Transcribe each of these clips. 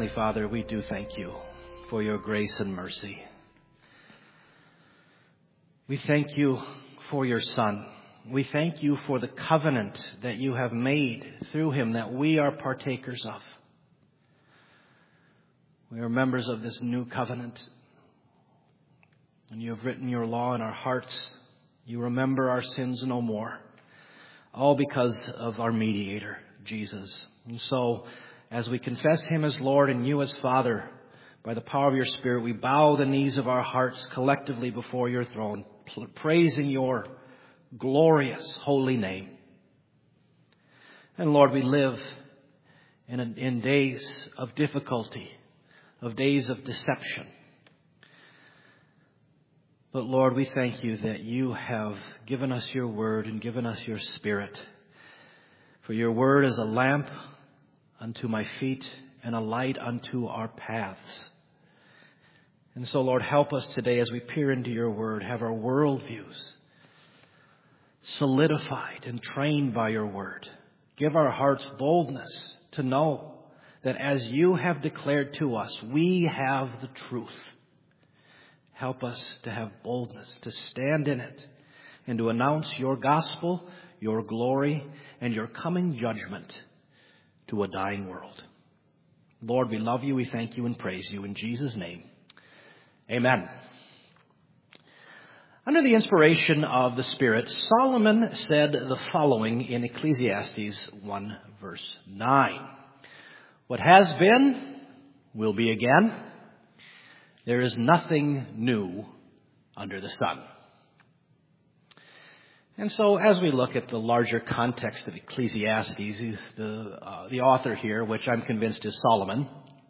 Heavenly Father, we do thank you for your grace and mercy. We thank you for your Son. We thank you for the covenant that you have made through him that we are partakers of. We are members of this new covenant. And you have written your law in our hearts. You remember our sins no more. All because of our mediator, Jesus. And so, as we confess him as Lord and you as Father, by the power of your Spirit, we bow the knees of our hearts collectively before your throne, praising your glorious holy name. And Lord, we live in days of difficulty, of days of deception. But Lord, we thank you that you have given us your word and given us your Spirit. For your word is a lamp unto my feet and a light unto our paths. And so, Lord, help us today as we peer into your word, have our worldviews solidified and trained by your word. Give our hearts boldness to know that as you have declared to us, we have the truth. Help us to have boldness, to stand in it, and to announce your gospel, your glory, and your coming judgment to a dying world. Lord, we love you, we thank you, and praise you. In Jesus' name, amen. Under the inspiration of the Spirit, Solomon said the following in Ecclesiastes 1 verse 9. What has been will be again. There is nothing new under the sun. And so as we look at the larger context of Ecclesiastes, the author here, which I'm convinced is Solomon,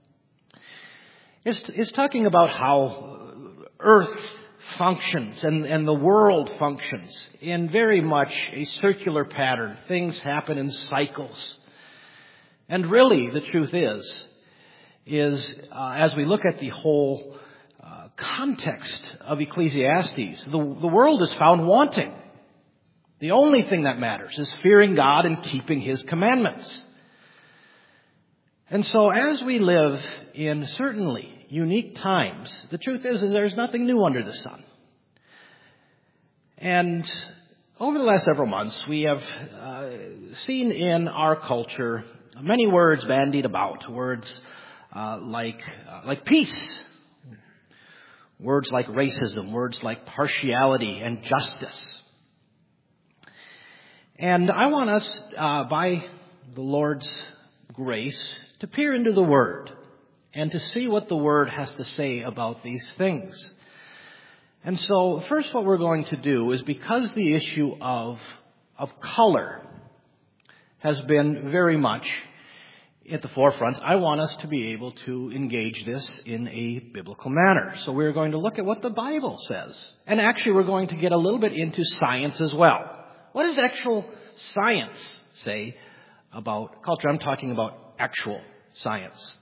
is talking about how earth functions and the world functions in very much a circular pattern. Things happen in cycles. And really, the truth is as we look at the whole context of Ecclesiastes, the world is found wanting. The only thing that matters is fearing God and keeping his commandments. And so as we live in certainly unique times, the truth is there's nothing new under the sun. And over the last several months, we have seen in our culture many words bandied about. Words like peace. Words like racism. Words like partiality and justice. And I want us, by the Lord's grace, to peer into the Word and to see what the Word has to say about these things. And so, first what we're going to do is, because the issue of color has been very much at the forefront, I want us to be able to engage this in a biblical manner. So we're going to look at what the Bible says. And actually, we're going to get a little bit into science as well. What does actual science say about culture? I'm talking about actual science.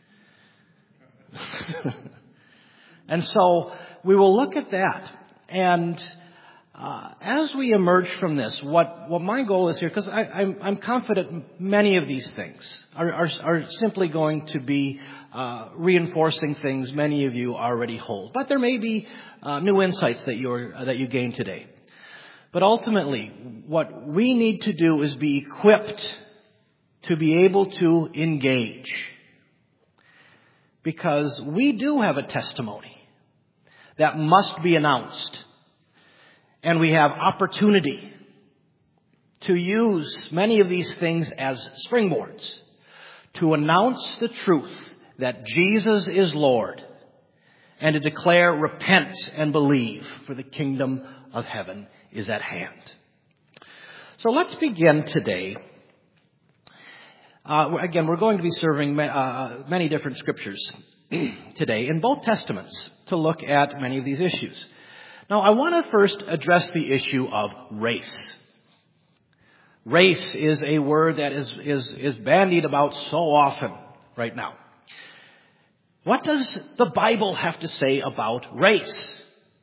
And so we will look at that. And as we emerge from this, what my goal is here, because I'm confident many of these things are simply going to be reinforcing things many of you already hold. But there may be new insights that you gain today. But ultimately, what we need to do is be equipped to be able to engage. Because we do have a testimony that must be announced. And we have opportunity to use many of these things as springboards to announce the truth that Jesus is Lord and to declare, repent and believe, for the kingdom of heaven is at hand. So let's begin today. Again, we're going to be serving many different scriptures today in both Testaments to look at many of these issues. Now, I want to first address the issue of race. Race is a word that is bandied about so often right now. What does the Bible have to say about race?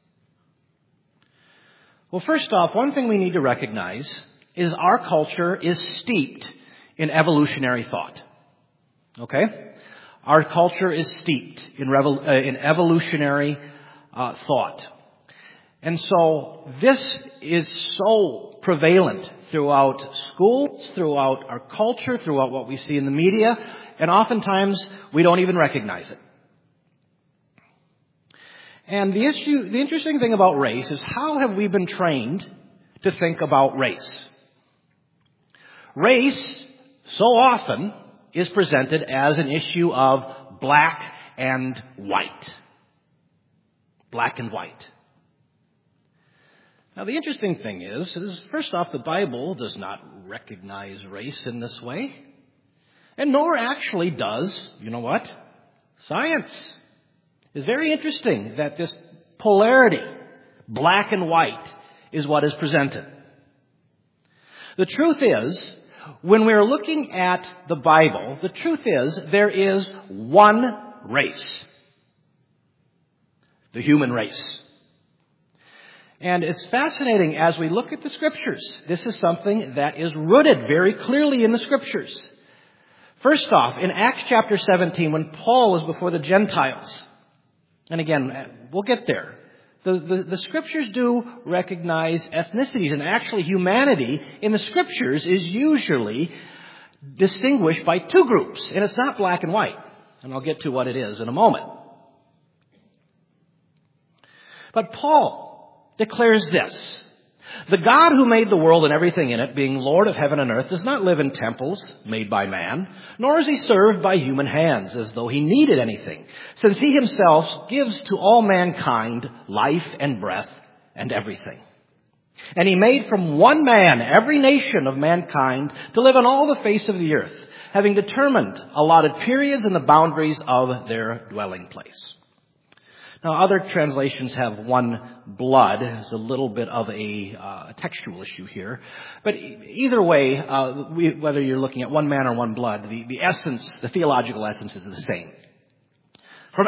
Well, first off, one thing we need to recognize is our culture is steeped in evolutionary thought. Okay? Our culture is steeped in evolutionary thought. And so this is so prevalent throughout schools, throughout our culture, throughout what we see in the media, and oftentimes we don't even recognize it. And the interesting thing about race is, how have we been trained to think about race? Race so often is presented as an issue of black and white. Black and white. Now, the interesting thing is first off, the Bible does not recognize race in this way. And nor actually does, you know what? Science. It's very interesting that this polarity, black and white, is what is presented. The truth is, when we're looking at the Bible, the truth is there is one race. The human race. And it's fascinating as we look at the Scriptures. This is something that is rooted very clearly in the Scriptures. First off, in Acts chapter 17, when Paul was before the Gentiles, and again, we'll get there, the Scriptures do recognize ethnicities, and actually humanity in the Scriptures is usually distinguished by two groups, and it's not black and white. And I'll get to what it is in a moment. But Paul declares this: the God who made the world and everything in it, being Lord of heaven and earth, does not live in temples made by man, nor is he served by human hands as though he needed anything, since he himself gives to all mankind life and breath and everything. And he made from one man every nation of mankind to live on all the face of the earth, having determined allotted periods and the boundaries of their dwelling place. Now, other translations have one blood. It's a little bit of a textual issue here. But either way, whether you're looking at one man or one blood, the essence, the theological essence is the same. From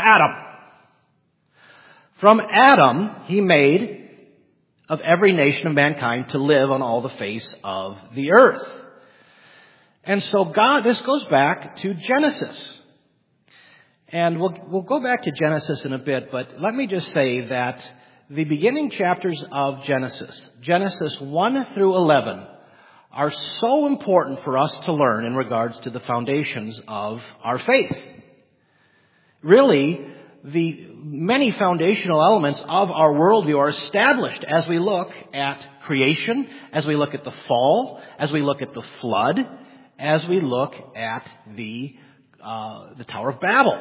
Adam, he made of every nation of mankind to live on all the face of the earth. And so this goes back to Genesis. And we'll go back to Genesis in a bit, but let me just say that the beginning chapters of Genesis 1 through 11, are so important for us to learn in regards to the foundations of our faith. Really, the many foundational elements of our worldview are established as we look at creation, as we look at the fall, as we look at the flood, as we look at the Tower of Babel.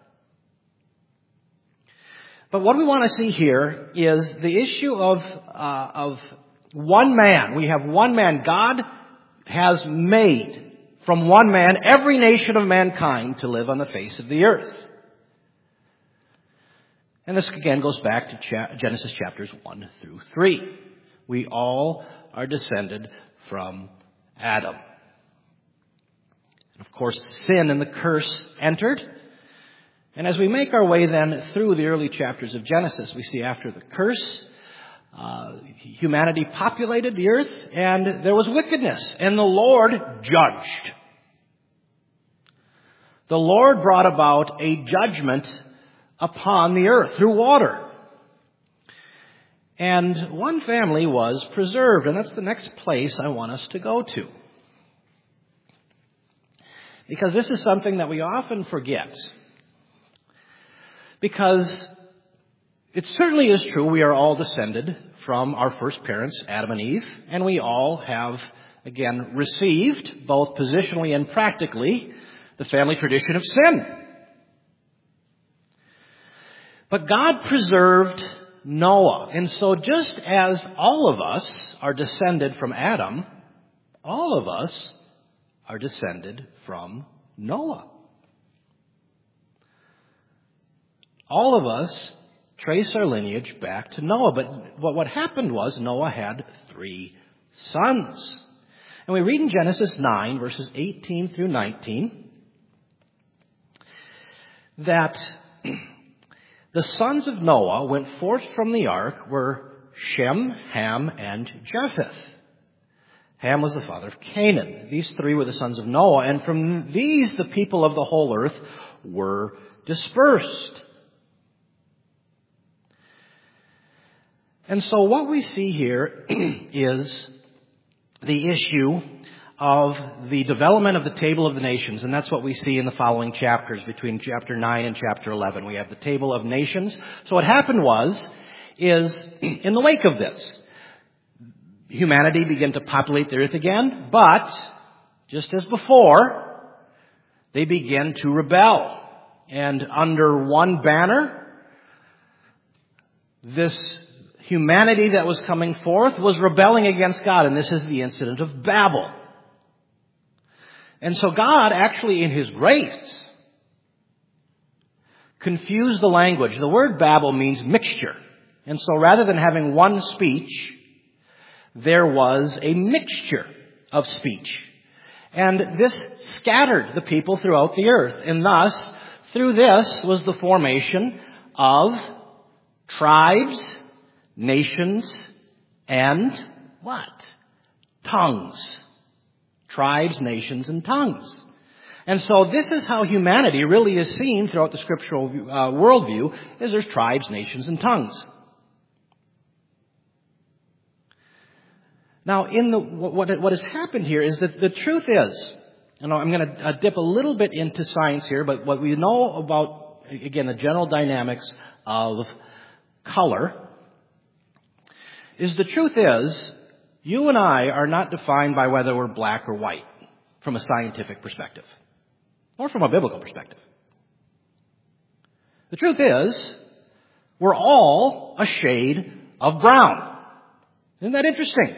But what we want to see here is the issue of one man. We have one man. God has made from one man every nation of mankind to live on the face of the earth. And this again goes back to Genesis chapters 1 through 3. We all are descended from Adam. And of course, sin and the curse entered. And as we make our way then through the early chapters of Genesis, we see after the curse, humanity populated the earth and there was wickedness, and the Lord judged. The Lord brought about a judgment upon the earth through water. And one family was preserved, and that's the next place I want us to go to. Because this is something that we often forget. Because it certainly is true we are all descended from our first parents, Adam and Eve, and we all have, again, received, both positionally and practically, the family tradition of sin. But God preserved Noah. And so just as all of us are descended from Adam, all of us are descended from Noah. All of us trace our lineage back to Noah. But what happened was Noah had 3 sons. And we read in Genesis 9, verses 18 through 19, that the sons of Noah went forth from the ark were Shem, Ham, and Japheth. Ham was the father of Canaan. These 3 were the sons of Noah, and from these the people of the whole earth were dispersed. And so what we see here is the issue of the development of the Table of the Nations, and that's what we see in the following chapters between chapter 9 and chapter 11. We have the Table of Nations. So what happened is in the wake of this, humanity began to populate the earth again, but just as before, they began to rebel. And under one banner, this humanity that was coming forth was rebelling against God, and this is the incident of Babel. And so God, actually in His grace, confused the language. The word Babel means mixture. And so rather than having one speech, there was a mixture of speech. And this scattered the people throughout the earth. And thus, through this was the formation of tribes, nations, and what? Tongues. Tribes, nations, and tongues. And so this is how humanity really is seen throughout the scriptural worldview, is there's tribes, nations, and tongues. Now, what has happened here is that the truth is, and I'm going to dip a little bit into science here, but what we know about, again, the general dynamics of color, is the truth is, you and I are not defined by whether we're black or white from a scientific perspective, or from a biblical perspective. The truth is, we're all a shade of brown. Isn't that interesting?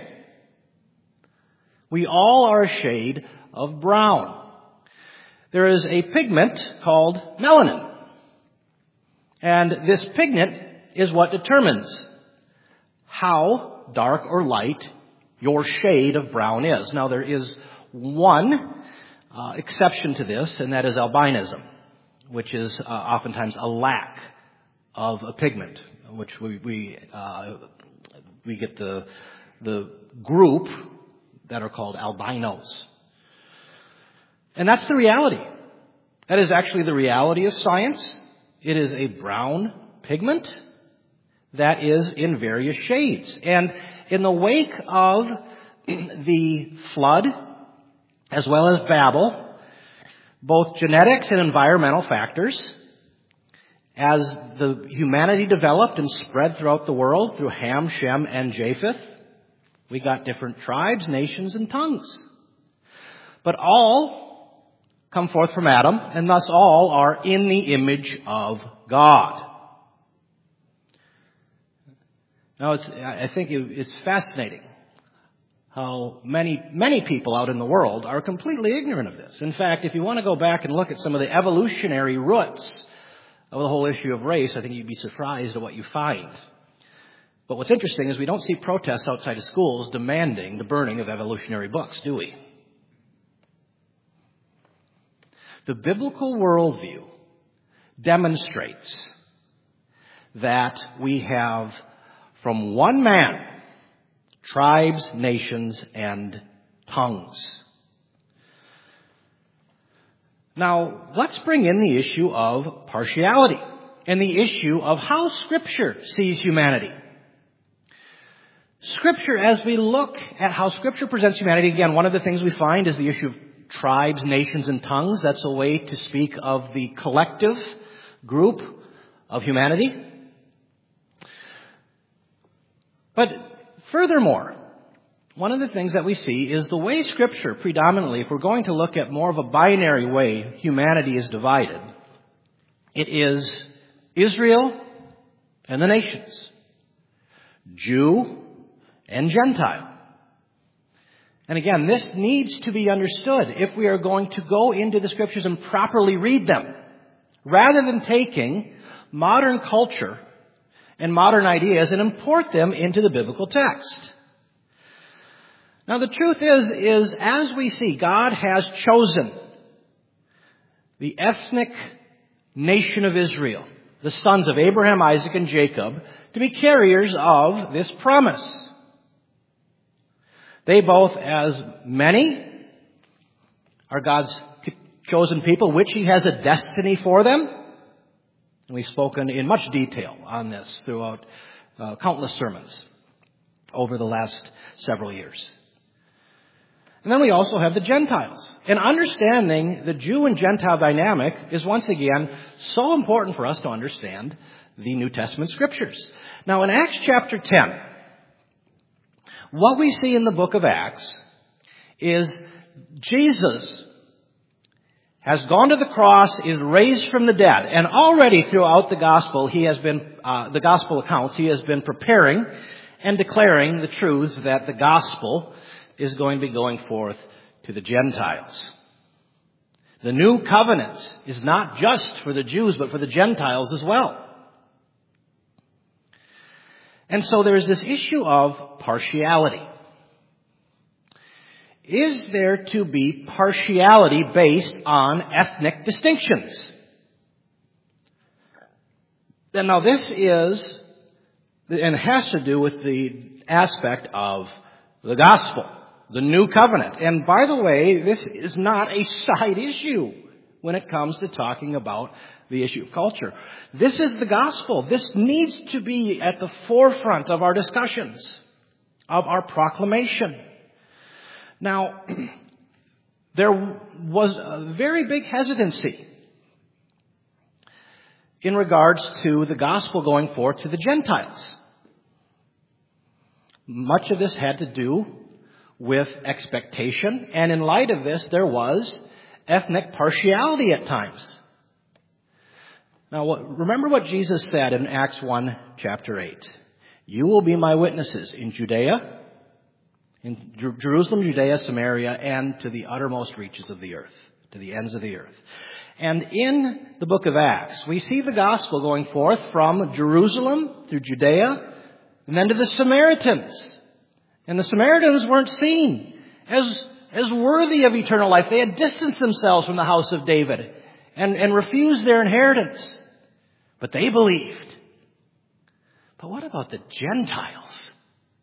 We all are a shade of brown. There is a pigment called melanin. And this pigment is what determines how dark or light your shade of brown is. Now, there is one exception to this, and that is albinism, which is oftentimes a lack of a pigment, which we get the group that are called albinos. And that's the reality. That is actually the reality of science. It is a brown pigment that is in various shades. And in the wake of the flood, as well as Babel, both genetics and environmental factors, as the humanity developed and spread throughout the world through Ham, Shem, and Japheth, we got different tribes, nations, and tongues. But all come forth from Adam, and thus all are in the image of God. Now, I think it's fascinating how many people out in the world are completely ignorant of this. In fact, if you want to go back and look at some of the evolutionary roots of the whole issue of race, I think you'd be surprised at what you find. But what's interesting is we don't see protests outside of schools demanding the burning of evolutionary books, do we? The biblical worldview demonstrates that we have from one man tribes, nations, and tongues. Now, let's bring in the issue of partiality and the issue of how Scripture sees humanity. Scripture, as we look at how Scripture presents humanity, again, one of the things we find is the issue of tribes, nations, and tongues. That's a way to speak of the collective group of humanity. But furthermore, one of the things that we see is the way Scripture predominantly, if we're going to look at more of a binary way humanity is divided, it is Israel and the nations, Jew and Gentile. And again, this needs to be understood if we are going to go into the Scriptures and properly read them, rather than taking modern culture and modern ideas and import them into the biblical text. Now, the truth is as we see, God has chosen the ethnic nation of Israel, the sons of Abraham, Isaac, and Jacob, to be carriers of this promise. They both, as many, are God's chosen people, which He has a destiny for them. And we've spoken in much detail on this throughout countless sermons over the last several years. And then we also have the Gentiles. And understanding the Jew and Gentile dynamic is once again so important for us to understand the New Testament Scriptures. Now in Acts chapter 10, what we see in the book of Acts is Jesus has gone to the cross, is raised from the dead, and already throughout the gospel, the gospel accounts, he has been preparing and declaring the truths that the gospel is going to be going forth to the Gentiles. The new covenant is not just for the Jews, but for the Gentiles as well. And so there's this issue of partiality. Is there to be partiality based on ethnic distinctions? And now this is, and has to do with the aspect of the gospel, the new covenant. And by the way, this is not a side issue when it comes to talking about the issue of culture. This is the gospel. This needs to be at the forefront of our discussions, of our proclamation. Now, there was a very big hesitancy in regards to the gospel going forth to the Gentiles. Much of this had to do with expectation, and in light of this, there was ethnic partiality at times. Now, remember what Jesus said in Acts 1, chapter 8. You will be my witnesses in Judea, in Jerusalem, Judea, Samaria, and to the uttermost reaches of the earth, to the ends of the earth. And in the book of Acts, we see the gospel going forth from Jerusalem through Judea, and then to the Samaritans. And the Samaritans weren't seen as worthy of eternal life. They had distanced themselves from the house of David and refused their inheritance. But they believed. But what about the Gentiles?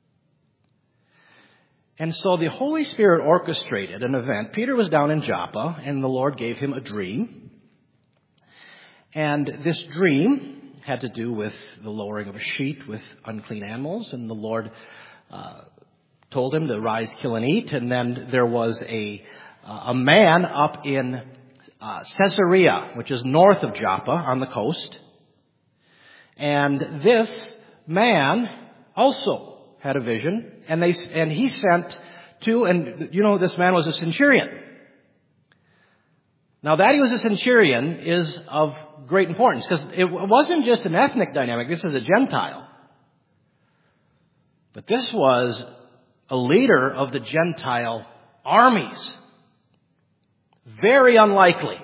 And so the Holy Spirit orchestrated an event. Peter was down in Joppa, and the Lord gave him a dream. And this dream had to do with the lowering of a sheet with unclean animals. And the Lord told him to rise, kill, and eat. And then there was a man up in Caesarea, which is north of Joppa on the coast. And this man also had a vision, and he sent two, and you know this man was a centurion. Now that he was a centurion is of great importance, because it wasn't just an ethnic dynamic. This is a Gentile. But this was a leader of the Gentile armies. Very unlikely.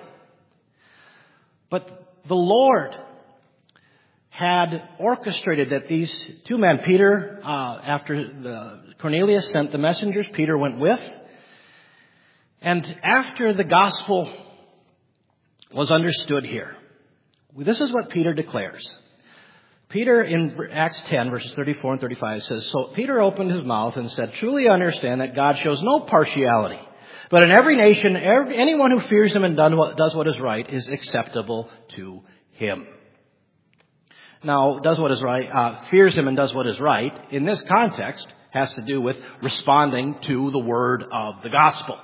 But the Lord had orchestrated that these two men, Peter, after Cornelius sent the messengers, Peter went with. And after the gospel was understood here, this is what Peter declares. Peter in Acts 10, verses 34 and 35 says, So Peter opened his mouth and said, Truly I understand that God shows no partiality, but in every nation, anyone who fears him and does what is right is acceptable to him. Now, does what is right, fears him and does what is right, in this context, has to do with responding to the word of the gospel.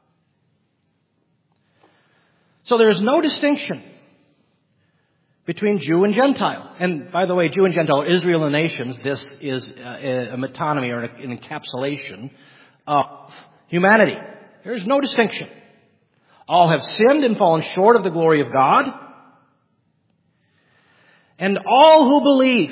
So there is no distinction between Jew and Gentile. And by the way, Jew and Gentile, Israel and the nations, this is a metonymy or an encapsulation of humanity. There is no distinction. All have sinned and fallen short of the glory of God. And all who believe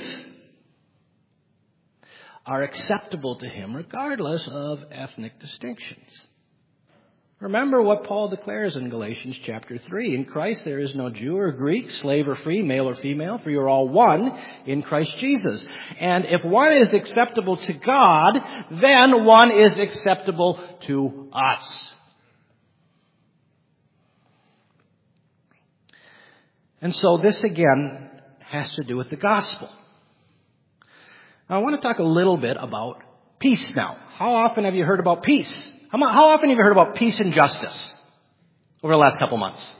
are acceptable to him regardless of ethnic distinctions. Remember what Paul declares in Galatians chapter 3. In Christ there is no Jew or Greek, slave or free, male or female, for you are all one in Christ Jesus. And if one is acceptable to God, then one is acceptable to us. And so this again has to do with the gospel. Now I want to talk a little bit about peace now. How often have you heard about peace? How often have you heard about peace and justice? over the last couple months.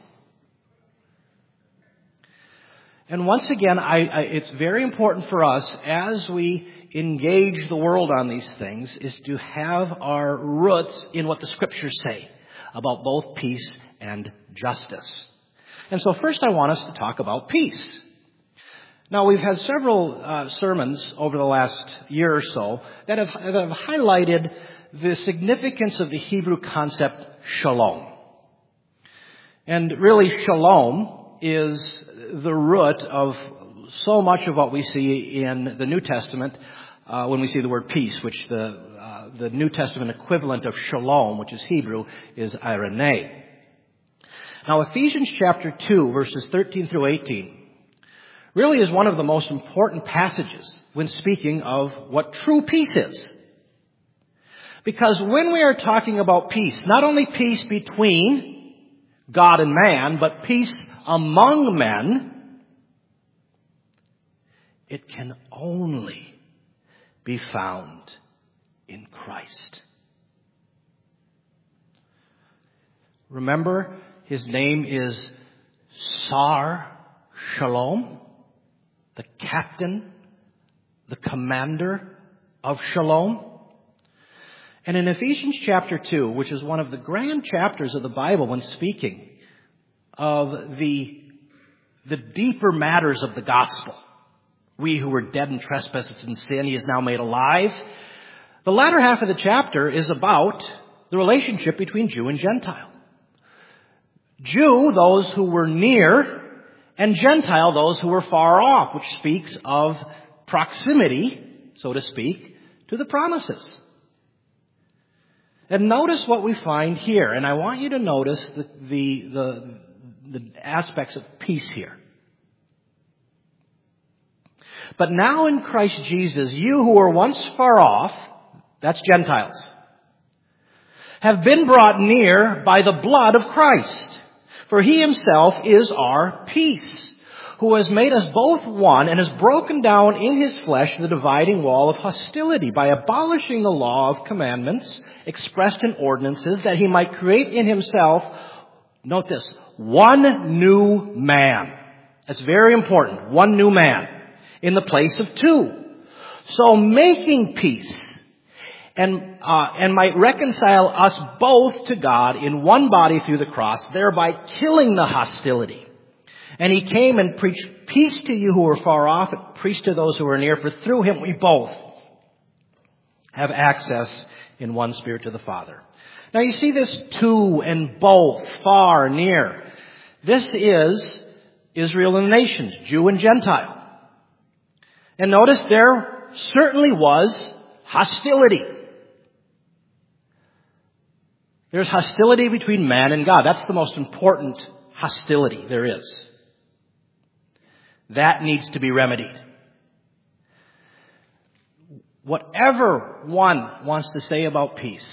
And once again, it's very important for us as we engage the world on these things is to have our roots in what the Scriptures say about both peace and justice. And so first I want us to talk about peace. Now, we've had several sermons over the last year or so that have highlighted the significance of the Hebrew concept shalom. And really, shalom is the root of so much of what we see in the New Testament when we see the word peace, which the New Testament equivalent of shalom, which is Hebrew, is irene. Now, Ephesians chapter 2, verses 13 through 18, really is one of the most important passages when speaking of what true peace is. Because when we are talking about peace, not only peace between God and man, but peace among men, it can only be found in Christ. Remember, his name is Sar Shalom, the captain, the commander of Shalom. And in Ephesians chapter 2, which is one of the grand chapters of the Bible when speaking of the deeper matters of the gospel, we who were dead in trespasses and sin, he is now made alive. The latter half of the chapter is about the relationship between Jew and Gentile. Jew, those who were near, and Gentile, those who were far off, which speaks of proximity, so to speak, to the promises. And notice what we find here, and I want you to notice the aspects of peace here. But now in Christ Jesus, you who were once far off, that's Gentiles, have been brought near by the blood of Christ. For he himself is our peace, who has made us both one and has broken down in his flesh the dividing wall of hostility by abolishing the law of commandments expressed in ordinances, that he might create in himself, note this, one new man. That's very important. One new man in the place of two. So making peace and might reconcile us both to God in one body through the cross, thereby killing the hostility. And he came and preached peace to you who were far off, and preached to those who were near, for through him we both have access in one Spirit to the Father. Now you see this two and both, far, near. This is Israel and the nations, Jew and Gentile. And notice there certainly was hostility. There's hostility between man and God. That's the most important hostility there is. That needs to be remedied. Whatever one wants to say about peace,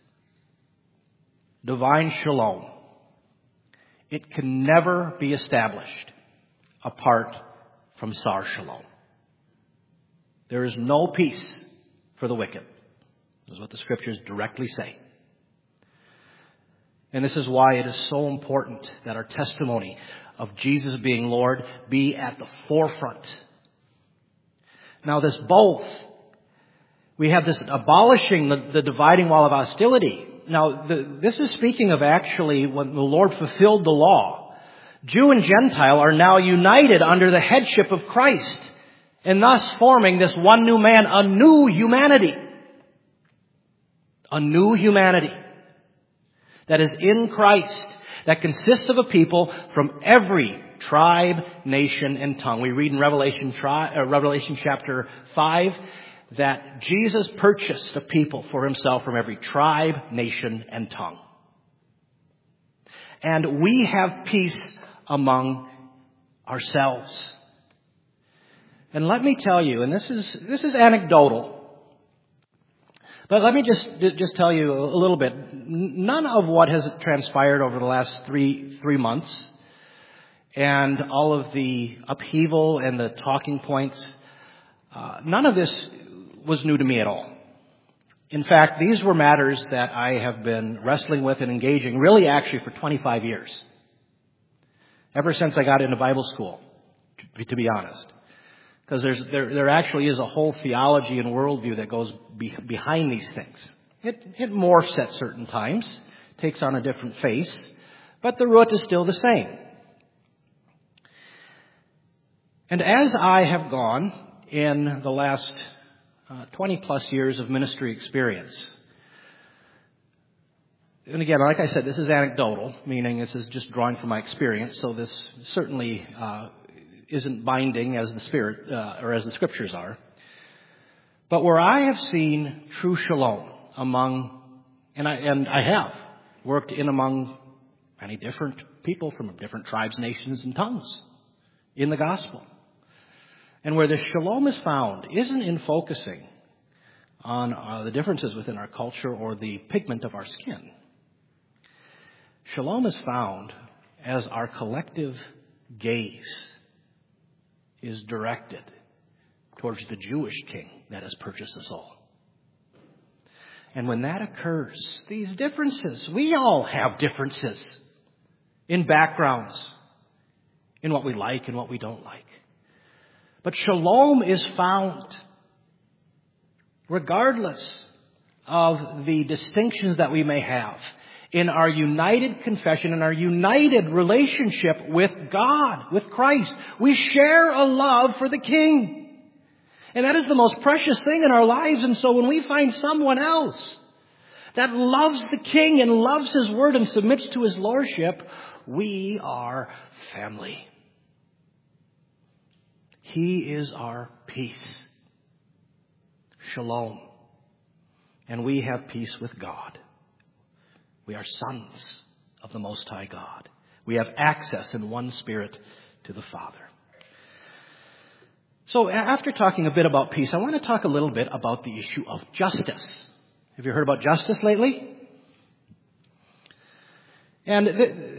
divine shalom, it can never be established apart from Sar Shalom. There is no peace for the wicked. This is what the Scriptures directly say. And this is why it is so important that our testimony of Jesus being Lord be at the forefront. Now this both, we have this abolishing the dividing wall of hostility. Now this is speaking of actually when the Lord fulfilled the law. Jew and Gentile are now united under the headship of Christ, and thus forming this one new man, a new humanity. A new humanity that is in Christ, that consists of a people from every tribe, nation, and tongue. We read in Revelation chapter 5 that Jesus purchased a people for himself from every tribe, nation, and tongue. And we have peace among ourselves. And let me tell you, and this is anecdotal, but let me just tell you a little bit. None of what has transpired over the last three months and all of the upheaval and the talking points, none of this was new to me at all. In fact, these were matters that I have been wrestling with and engaging really actually for 25 years. Ever since I got into Bible school, to be honest. Because there actually is a whole theology and worldview that goes behind these things. It morphs at certain times, takes on a different face, but the root is still the same. And as I have gone in the last 20 plus years of ministry experience, and again, like I said, this is anecdotal, meaning this is just drawing from my experience, so this certainly isn't binding as the Spirit or as the Scriptures are. But where I have seen true shalom among, and I have worked among many different people from different tribes, nations, and tongues in the gospel. And where the shalom is found isn't in focusing on the differences within our culture or the pigment of our skin. Shalom is found as our collective gaze is directed towards the Jewish king that has purchased us all. And when that occurs, these differences, we all have differences in backgrounds, in what we like and what we don't like. But shalom is found regardless of the distinctions that we may have in our united confession, in our united relationship with God, with Christ. We share a love for the King. And that is the most precious thing in our lives. And so when we find someone else that loves the King and loves His Word and submits to His Lordship, we are family. He is our peace. Shalom. And we have peace with God. We are sons of the Most High God. We have access in one Spirit to the Father. So after talking a bit about peace, I want to talk a little bit about the issue of justice. Have you heard about justice lately? And,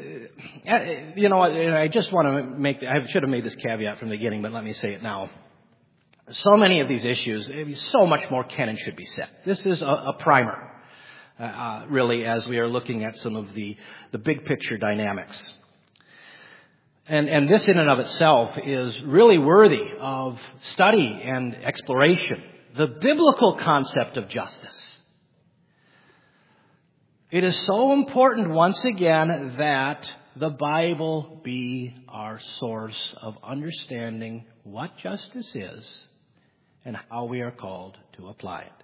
I just want to I should have made this caveat from the beginning, but let me say it now. So many of these issues, so much more can and should be said. This is a primer, really, as we are looking at some of the big picture dynamics. And this in and of itself is really worthy of study and exploration. The biblical concept of justice. It is so important, once again, that the Bible be our source of understanding what justice is and how we are called to apply it.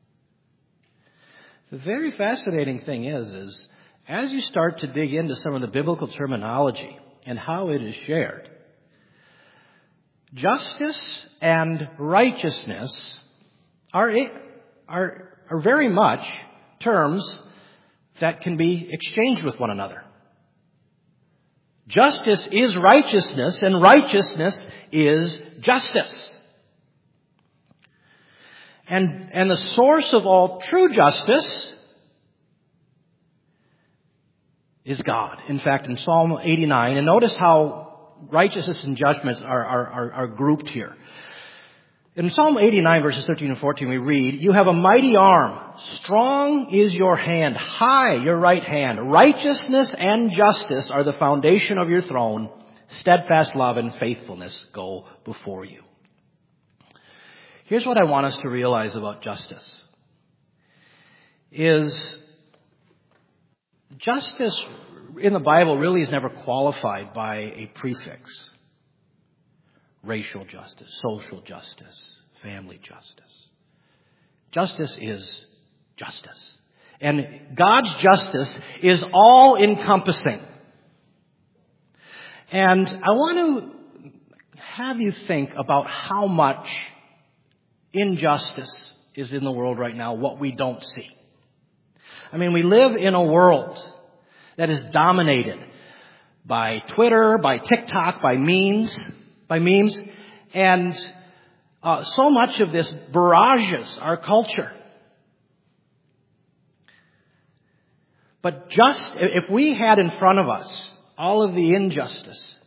The very fascinating thing is as you start to dig into some of the biblical terminology and how it is shared, justice and righteousness are very much terms that can be exchanged with one another. Justice is righteousness, and righteousness is justice. And the source of all true justice is God. In fact, in Psalm 89, and notice how righteousness and judgment are grouped here. In Psalm 89, verses 13 and 14, we read, "You have a mighty arm. Strong is your hand. High your right hand. Righteousness and justice are the foundation of your throne. Steadfast love and faithfulness go before you." Here's what I want us to realize about justice. Is justice in the Bible really is never qualified by a prefix. Racial justice, social justice, family justice. Justice is justice. And God's justice is all-encompassing. And I want to have you think about how much injustice is in the world right now, what we don't see. I mean, we live in a world that is dominated by Twitter, by TikTok, by memes, and so much of this barrages our culture. But just if we had in front of us all of the injustice,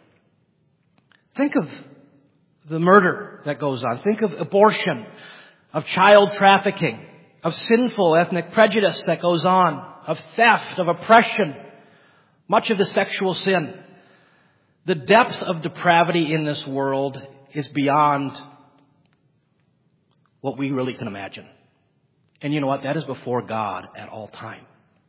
think of the murder that goes on. Think of abortion. of child trafficking, of sinful ethnic prejudice that goes on, of theft, of oppression, much of the sexual sin. The depths of depravity in this world is beyond what we really can imagine. And you know what? That is before God at all time.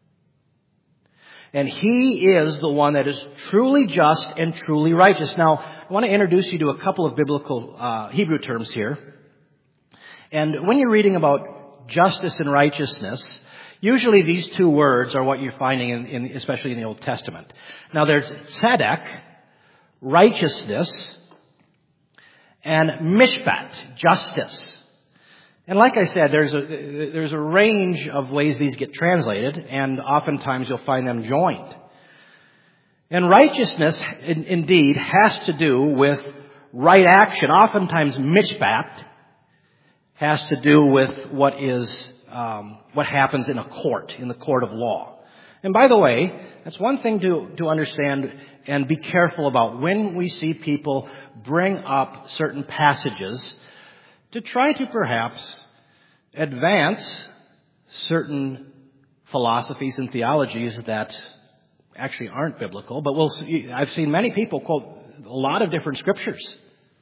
And He is the one that is truly just and truly righteous. Now, I want to introduce you to a couple of biblical Hebrew terms here. And when you're reading about justice and righteousness, usually these two words are what you're finding in especially in the Old Testament. Now, there's tzedek, righteousness, and mishpat, justice. And like I said, there's a range of ways these get translated, and oftentimes you'll find them joined. And righteousness, indeed, has to do with right action. Oftentimes, mishpat has to do with what happens in a court, in the court of law. And by the way, that's one thing to understand and be careful about when we see people bring up certain passages to try to perhaps advance certain philosophies and theologies that actually aren't biblical. But I've seen many people quote a lot of different scriptures.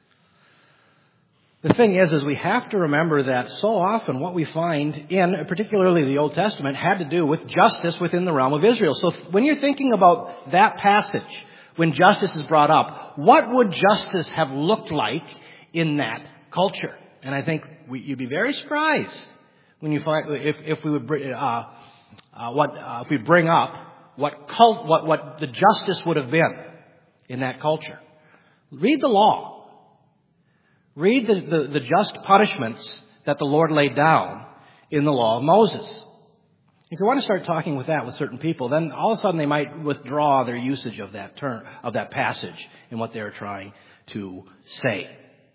The thing is we have to remember that so often what we find in, particularly the Old Testament, had to do with justice within the realm of Israel. So when you're thinking about that passage, when justice is brought up, what would justice have looked like in that culture? And I think you'd be very surprised when you find if we bring up what the justice would have been in that culture. Read the law. Read the just punishments that the Lord laid down in the law of Moses. If you want to start talking with certain people, then all of a sudden they might withdraw their usage of that term, of that passage and what they're trying to say.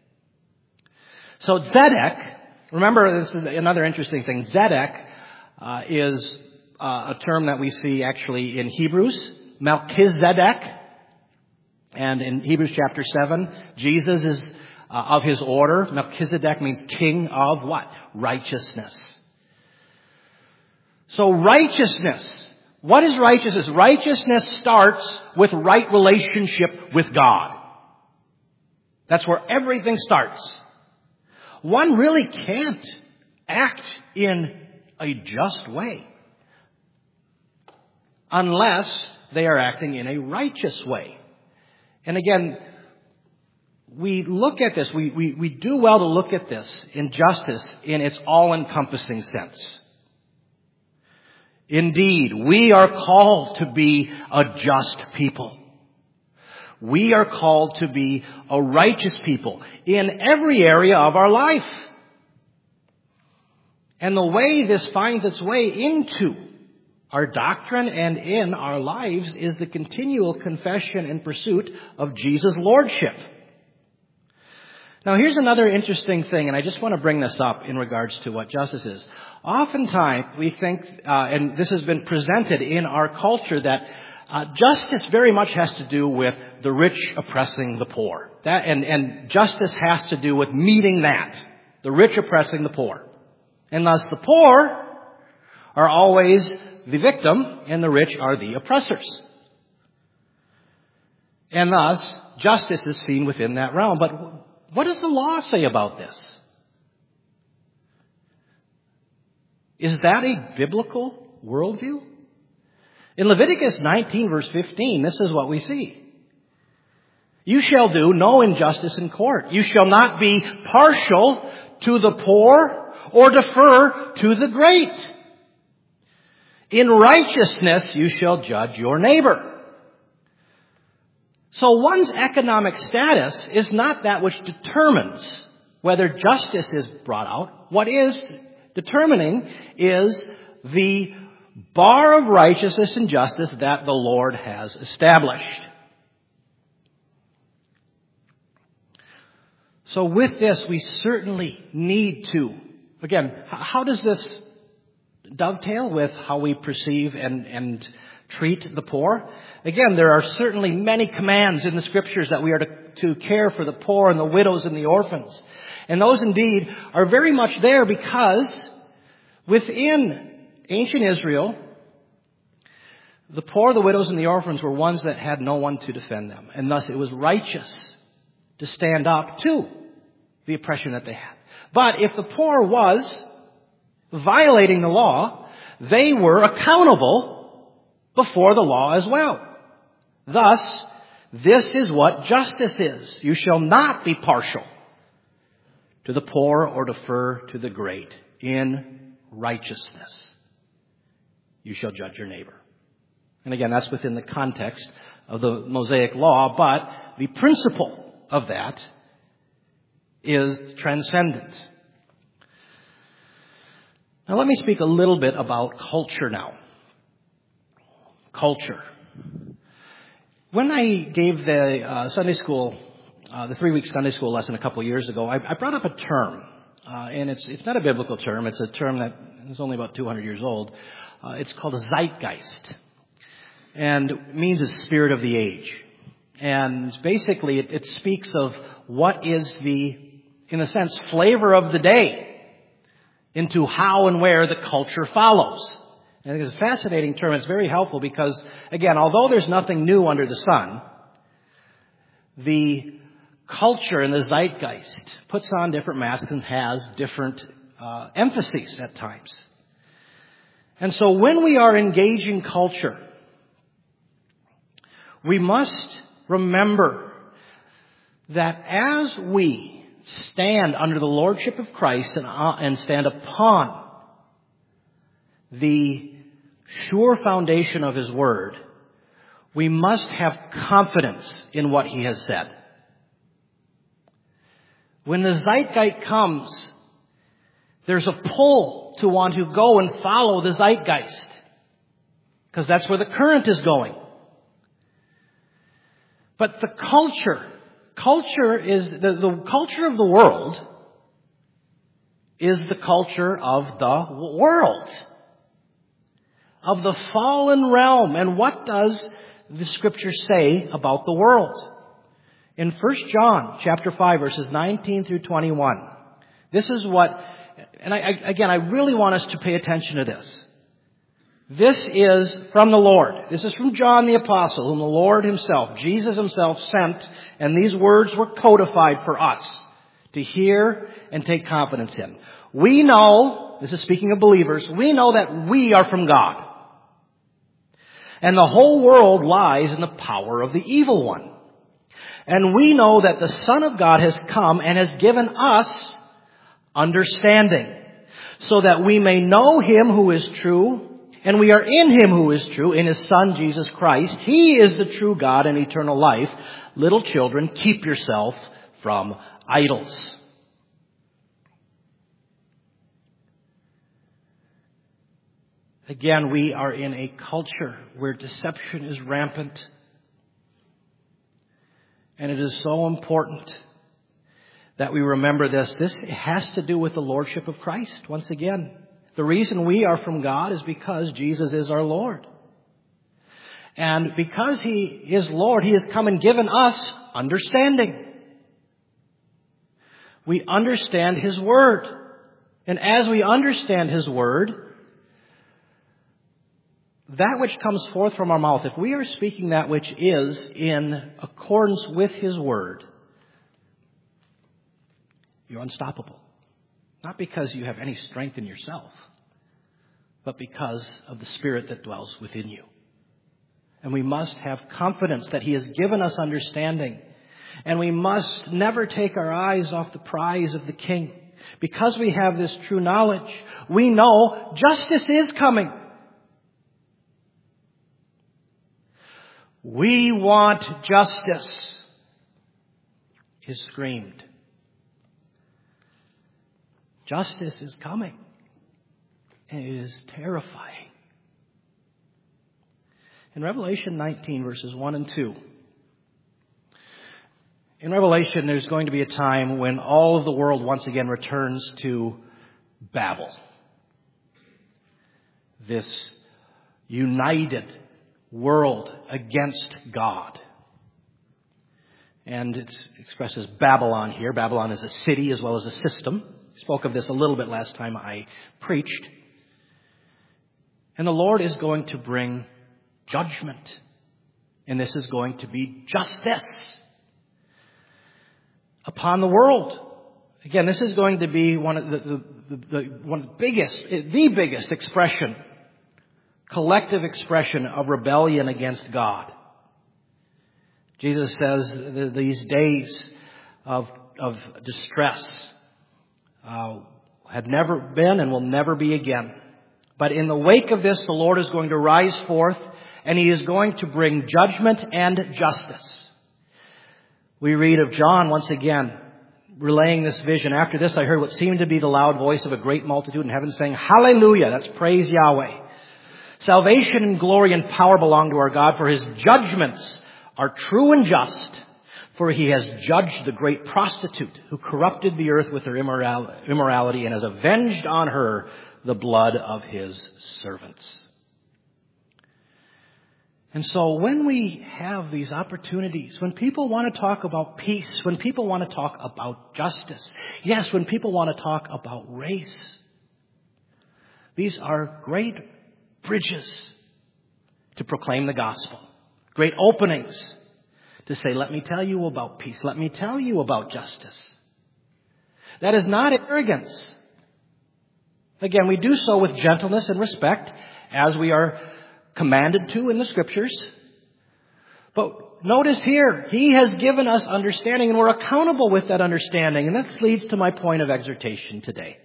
So tzedek, remember this is another interesting thing. Tzedek is a term that we see actually in Hebrews, Melchizedek. And in Hebrews chapter 7, Jesus is of his order. Melchizedek means king of what? Righteousness. So righteousness. What is righteousness? Righteousness starts with right relationship with God. That's where everything starts. One really can't act in a just way unless they are acting in a righteous way. And again, we look at this, we do well to look at this in justice in its all-encompassing sense. Indeed, we are called to be a just people. We are called to be a righteous people in every area of our life. And the way this finds its way into our doctrine and in our lives is the continual confession and pursuit of Jesus' lordship. Now, here's another interesting thing, and I just want to bring this up in regards to what justice is. Oftentimes, we think, and this has been presented in our culture, that justice very much has to do with the rich oppressing the poor. And justice has to do with meeting that, the rich oppressing the poor. And thus the poor are always the victim, and the rich are the oppressors. And thus, justice is seen within that realm. But what does the law say about this? Is that a biblical worldview? In Leviticus 19, verse 15, this is what we see. You shall do no injustice in court. You shall not be partial to the poor or defer to the great. In righteousness you shall judge your neighbor. So one's economic status is not that which determines whether justice is brought out. What is determining is the bar of righteousness and justice that the Lord has established. So with this, we certainly need to, again, how does this dovetail with how we perceive and treat the poor. Again, there are certainly many commands in the Scriptures that we are to care for the poor and the widows and the orphans. And those indeed are very much there because within ancient Israel, the poor, the widows, and the orphans were ones that had no one to defend them. And thus it was righteous to stand up to the oppression that they had. But if the poor was violating the law, they were accountable before the law as well. Thus, this is what justice is. You shall not be partial to the poor or defer to the great. In righteousness, you shall judge your neighbor. And again, that's within the context of the Mosaic law, but the principle of that is transcendent. Now let me speak a little bit about culture now. Culture. When I gave the Sunday school, the 3-week Sunday school lesson a couple of years ago, I brought up a term. And it's not a biblical term. It's a term that is only about 200 years old. It's called a zeitgeist. And it means the spirit of the age. And basically it speaks of what is the, in a sense, flavor of the day into how and where the culture follows. And I think it's a fascinating term. It's very helpful because, again, although there's nothing new under the sun, the culture and the zeitgeist puts on different masks and has different emphases at times. And so when we are engaging culture, we must remember that as we stand under the lordship of Christ and stand upon the sure foundation of His Word, we must have confidence in what He has said. When the zeitgeist comes, there's a pull to want to go and follow the zeitgeist, because that's where the current is going. But the culture is, the culture of the world is the culture of the world, of the fallen realm. And what does the Scripture say about the world? In 1 John chapter 5, verses 19 through 21, this is what, and I really want us to pay attention to this. This is from the Lord. This is from John the Apostle, whom the Lord Himself, Jesus Himself, sent, and these words were codified for us to hear and take confidence in. We know, this is speaking of believers, we know that we are from God. And the whole world lies in the power of the evil one. And we know that the Son of God has come and has given us understanding, so that we may know Him who is true, and we are in Him who is true, in His Son Jesus Christ. He is the true God and eternal life. Little children, keep yourself from idols. Again, we are in a culture where deception is rampant. And it is so important that we remember this. This has to do with the lordship of Christ. Once again, the reason we are from God is because Jesus is our Lord. And because He is Lord, He has come and given us understanding. We understand His Word. And as we understand His Word, that which comes forth from our mouth, if we are speaking that which is in accordance with His Word, you're unstoppable. Not because you have any strength in yourself, but because of the Spirit that dwells within you. And we must have confidence that He has given us understanding. And we must never take our eyes off the prize of the King. Because we have this true knowledge, we know justice is coming. We want justice, is screamed. Justice is coming. And it is terrifying. In Revelation 19, verses 1 and 2, in Revelation, there's going to be a time when all of the world once again returns to Babel. This united world against God. And it's expressed as Babylon here. Babylon is a city as well as a system. I spoke of this a little bit last time I preached. And the Lord is going to bring judgment. And this is going to be justice upon the world. Again, this is going to be one of the biggest expression, collective expression of rebellion against God. Jesus says these days of distress have never been and will never be again. But in the wake of this, the Lord is going to rise forth, and He is going to bring judgment and justice. We read of John once again relaying this vision. After this, I heard what seemed to be the loud voice of a great multitude in heaven saying, Hallelujah! That's praise Yahweh. Salvation and glory and power belong to our God, for His judgments are true and just. For He has judged the great prostitute who corrupted the earth with her immorality and has avenged on her the blood of His servants. And so when we have these opportunities, when people want to talk about peace, when people want to talk about justice, yes, when people want to talk about race, these are great bridges to proclaim the gospel, great openings to say, let me tell you about peace, let me tell you about justice. That is not arrogance. Again, we do so with gentleness and respect, as we are commanded to in the Scriptures. But notice here, He has given us understanding, and we're accountable with that understanding. And that leads to my point of exhortation today.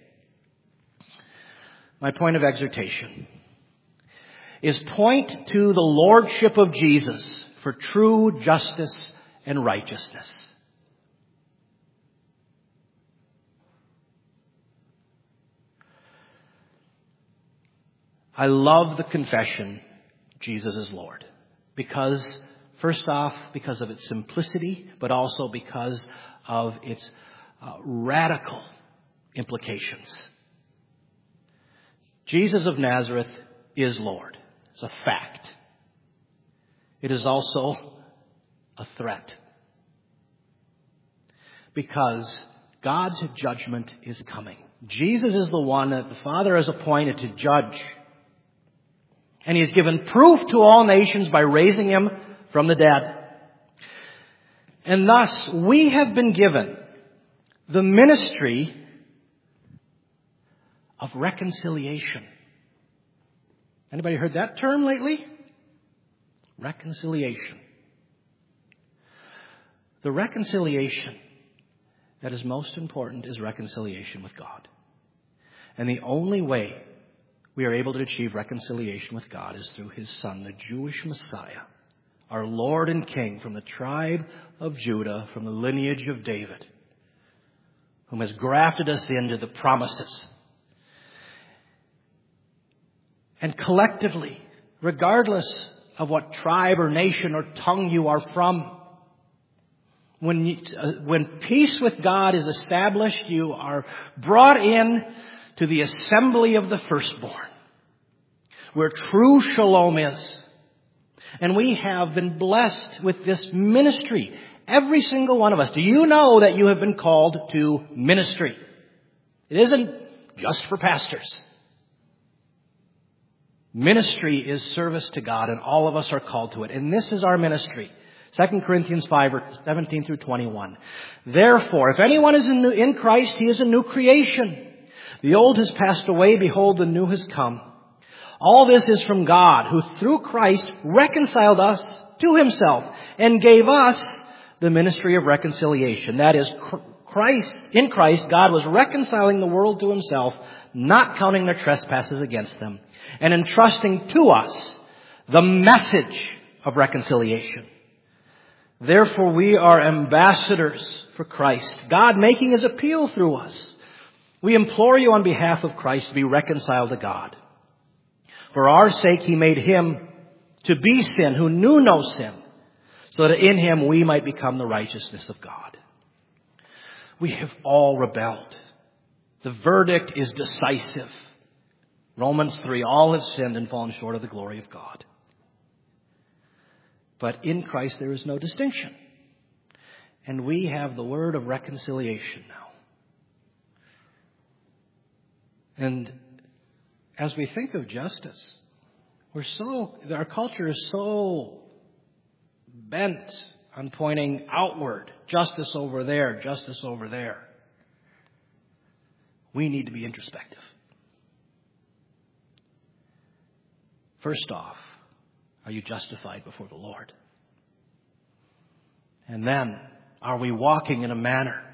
My point of exhortation is point to the lordship of Jesus for true justice and righteousness. I love the confession, Jesus is Lord, because, first off, because of its simplicity, but also because of its radical implications. Jesus of Nazareth is Lord. It's a fact. It is also a threat, because God's judgment is coming. Jesus is the one that the Father has appointed to judge. And He has given proof to all nations by raising Him from the dead. And thus, we have been given the ministry of reconciliation. Anybody heard that term lately? Reconciliation. The reconciliation that is most important is reconciliation with God. And the only way we are able to achieve reconciliation with God is through His Son, the Jewish Messiah, our Lord and King from the tribe of Judah, from the lineage of David, whom has grafted us into the promises. And collectively, regardless of what tribe or nation or tongue you are from, when peace with God is established, you are brought in to the assembly of the firstborn, where true shalom is. And we have been blessed with this ministry. Every single one of us. Do you know that you have been called to ministry? It isn't just for pastors. Ministry is service to God, and all of us are called to it. And this is our ministry. 2 Corinthians 5, 17 through 21. Therefore, if anyone is in Christ, he is a new creation. The old has passed away, behold, the new has come. All this is from God, who through Christ reconciled us to Himself and gave us the ministry of reconciliation. That is, in Christ, God was reconciling the world to Himself, not counting their trespasses against them, and entrusting to us the message of reconciliation. Therefore, we are ambassadors for Christ, God making His appeal through us. We implore you on behalf of Christ to be reconciled to God. For our sake He made Him to be sin who knew no sin, so that in Him we might become the righteousness of God. We have all rebelled. The verdict is decisive. Romans 3, all have sinned and fallen short of the glory of God. But in Christ there is no distinction. And we have the word of reconciliation now. And as we think of justice, our culture is so bent on pointing outward, justice over there, justice over there. We need to be introspective. First off, are you justified before the Lord? And then, are we walking in a manner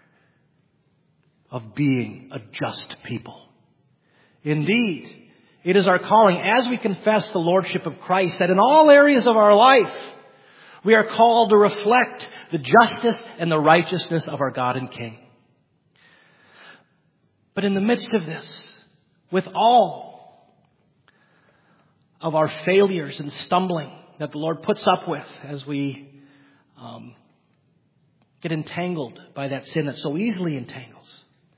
of being a just people? Indeed, it is our calling as we confess the Lordship of Christ that in all areas of our life, we are called to reflect the justice and the righteousness of our God and King. But in the midst of this, with all of our failures and stumbling that the Lord puts up with as we get entangled by that sin that so easily entangles,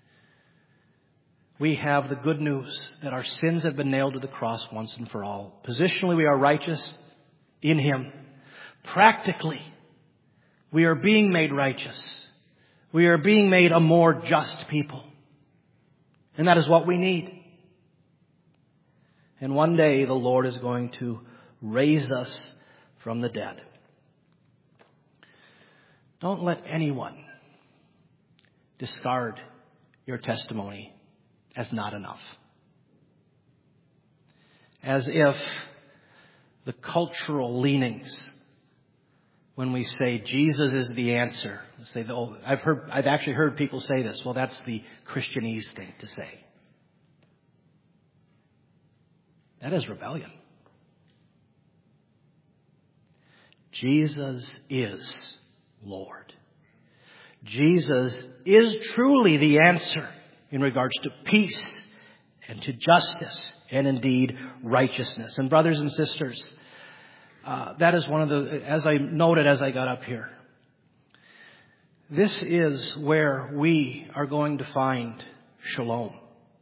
we have the good news that our sins have been nailed to the cross once and for all. Positionally, we are righteous in Him. Practically, we are being made righteous. We are being made a more just people. And that is what we need. And one day the Lord is going to raise us from the dead. Don't let anyone discard your testimony as not enough. As if the cultural leanings, when we say Jesus is the answer, say, oh, I've actually heard people say this. Well, that's the Christianese thing to say. That is rebellion. Jesus is Lord. Jesus is truly the answer in regards to peace and to justice and indeed righteousness. And brothers and sisters, that is one of the, as I noted as I got up here, this is where we are going to find shalom.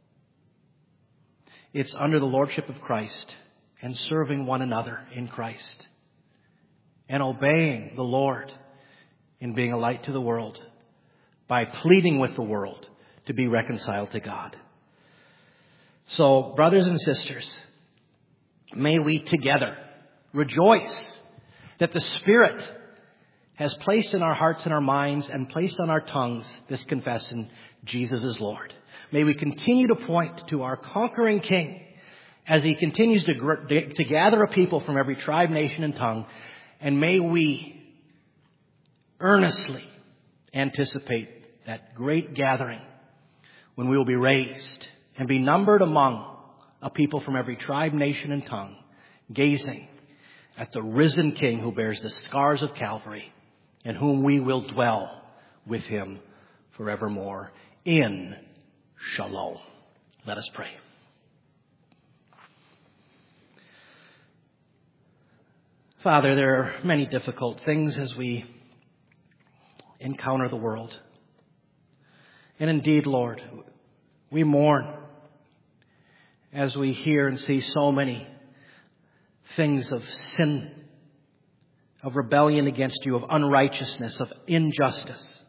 It's under the Lordship of Christ and serving one another in Christ and obeying the Lord in being a light to the world by pleading with the world to be reconciled to God. So, brothers and sisters, may we together rejoice that the Spirit has placed in our hearts and our minds and placed on our tongues this confession, Jesus is Lord. May we continue to point to our conquering King as He continues to gather a people from every tribe, nation, and tongue. And may we earnestly anticipate that great gathering when we will be raised and be numbered among a people from every tribe, nation, and tongue, gazing at the risen King who bears the scars of Calvary and whom we will dwell with Him forevermore in shalom. Let us pray. Father, there are many difficult things as we encounter the world. And indeed, Lord, we mourn as we hear and see so many things of sin, of rebellion against you, of unrighteousness, of injustice.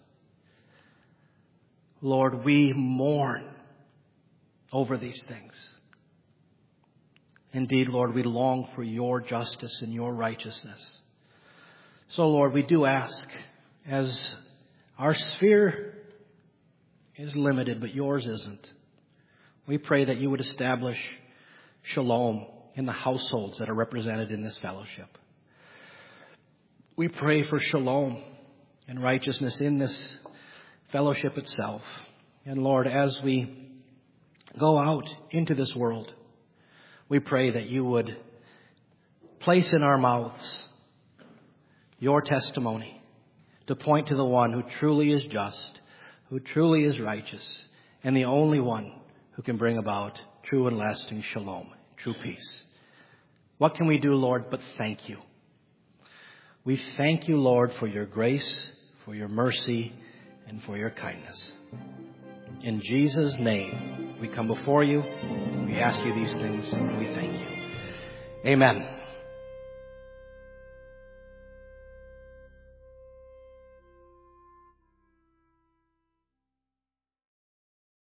Lord, we mourn over these things. Indeed, Lord, we long for your justice and your righteousness. So, Lord, we do ask, as our sphere is limited, but yours isn't, we pray that you would establish shalom in the households that are represented in this fellowship. We pray for shalom and righteousness in this fellowship itself. And Lord, as we go out into this world, we pray that you would place in our mouths your testimony to point to the one who truly is just, who truly is righteous, and the only one who can bring about true and lasting shalom, true peace. What can we do, Lord, but thank you? We thank you, Lord, for your grace, for your mercy, and for your kindness. In Jesus' name, we come before you. We ask you these things, and we thank you. Amen.